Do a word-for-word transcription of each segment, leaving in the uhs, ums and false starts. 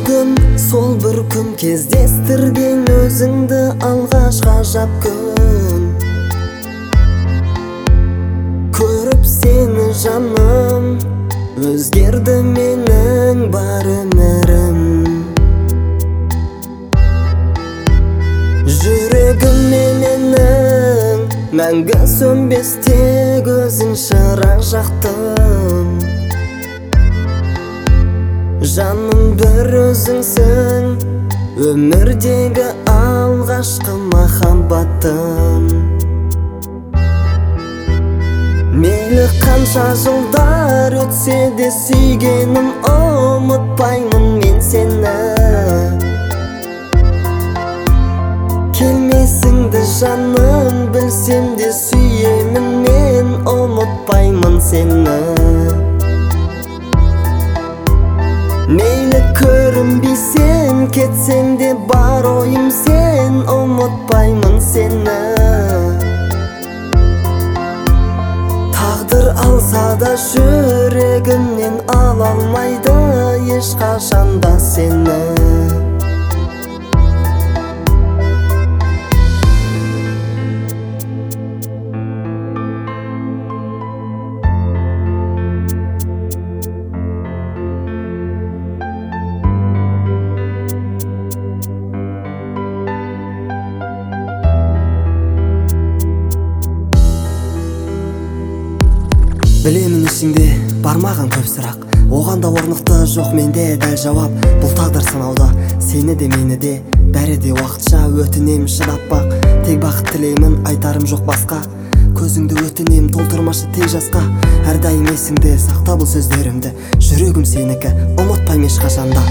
жүрегім сол бір күн кездестірген өзіңді алғаш ғажап күн көріп сені жаным өзгерді менің бар өмірім жүрегім менің мәңгі сөнбес тек өзің шырақ жақтым жаным бір өзіңсің өмірдегі алғашқы махаббатым мейлі қанша жылдар өтсе де сүйгенім ұмытпаймын мен сені келмесіңді жаным білсем де сүйемін мен ұмытпаймын сені мейлі көрінбейсің кетсең де бар ойым сен ұмытпаймын сені тағдыр алса да жүрегімнен ала алмайды ешқашан да сені Білемін ішіңде бар маған көп сұрақ оған да орнықты жоқ менде дәл жауап бұл тағдыр сынауда сені де мені де бәрі де уақытша өтінем шыдап бақ тек бақыт тілеймін айтарым жоқ басқа көзіңді өтінем толтырмашы тек жасқа әрдайым есіңде сақта бұл сөздерімді жүрегім сенікі ұмытпаймын ешқашанда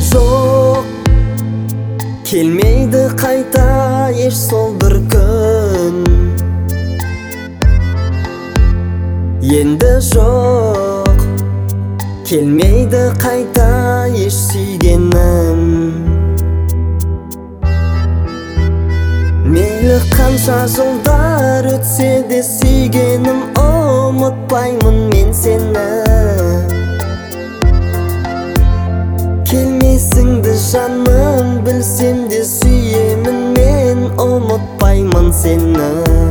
жоқ келмейді қайта еш сол бір күн енді жоқ келмейді қайта еш сүйгенім мейлі қанша жылдар өтсе де сүйгенім ұмытпаймын мен сені келмесіңді жаным білсем де сүйемін мен ұмытпаймын сені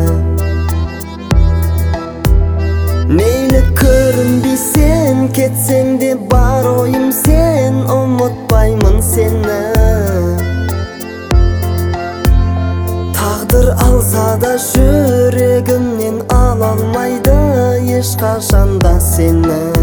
мейлі көрінбейсің кетсең де бар ойым сен ұмытпаймын сені тағдыр алса да жүрегімнен ала алмайды ешқашан да сені